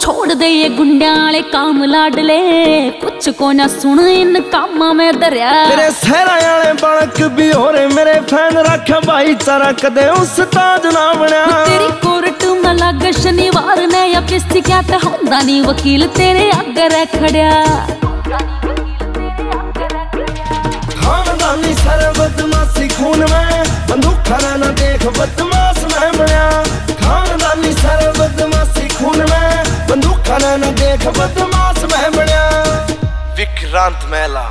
छोड़ दे ये गुंडियां वाले काम लाडले, कुछ को ना सुन इन कामा में दरिया। तेरे सहरा वाले बालक भी हो रे मेरे फैन, रखा भाईचारा कदे उस्ताद ना बनया। तेरी कोर्ट में लग शनिवार ने या पिस्ती क्या ते होंदा नी वकील तेरे अगे रह खड़िया। खानदानी सर बदमाशी खून में, बंदूक ना देख बदमाश मैं बनया। खानदानी सर बदमाशी खून में, बंदूक ना देख बदमाश मैं बनया। विक्रांत मेला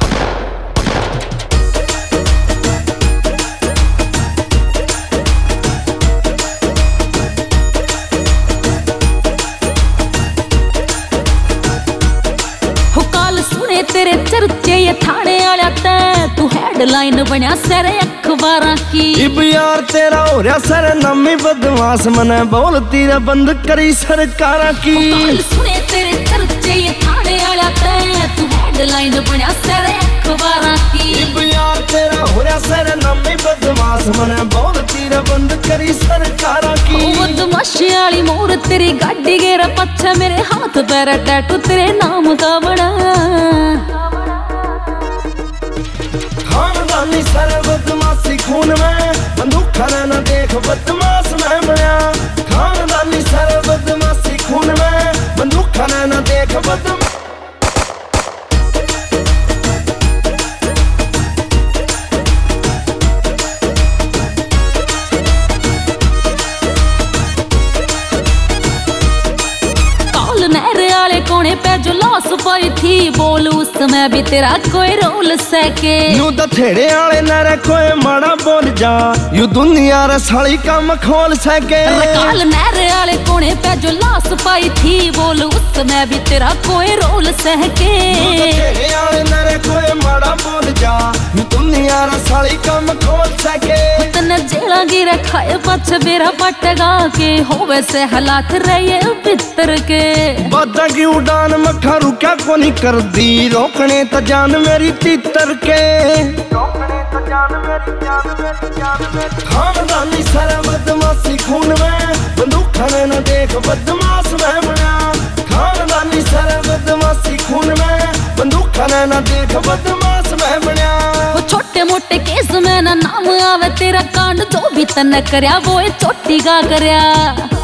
सुने तेरे चर्चे ये थाने आया ते, तू हेडलाइन बनया सारे अखबारां की। इब यार तेरा हो रहा सर नमी बदमाश, मने बोलती रे बंद करी सरकारा की। सुने तेरे चर्चे ये थाने आया ते, तू हेडलाइन बनया सारे अखबारां की। इब यार तेरा हो रहा सर नमी बदमाश, मने बोलती रे बंद करी सरकारा की। बदमाशी वाली मोर तेरी गाड़ी गेरा पछे, मेरे हाथ पैर टैटू तेरे नाम का बना। खानदानी सर बदमाशी खून में, बंदूक ना देख बदमाश मैं बनया। खानदानी सर बदमाशी खून में, बंदूक ना देख बदमाश। कोने पे जो लाश पाई थी, बोल उस समय भी तेरा कोई रोल सके। यू तो थेड़े आले नरे कोई माड़ा बोल जा, यू दुनिया रे साली काम खोल सके। काल नहरे आले कोने पे जो लाश पाई थी, बोल उस समय भी तेरा कोई रोल सके। थेड़े आले नरे कोई माड़ा बोल जा, यू दुनिया रे साली काम खोल सके। तने जेला गिरा खाए पछ बेरा पटगा के, होवे से हालात रहे भीतर के। बादा की उड़ान मखा रुका को नहीं कर दी, रोकने तो जान मेरी तीतर के। खानदानी सर बदमाशी खून में, बंदूक ना देख बदमाश मैं बनया। खानदानी सर बदमाशी खून में, बंदूक ना देख बदमाश मैं बनया। छोटे मोटे केस में ना नाम आवे तेरा, कांड जो भी तने करया वो चोटी का करया।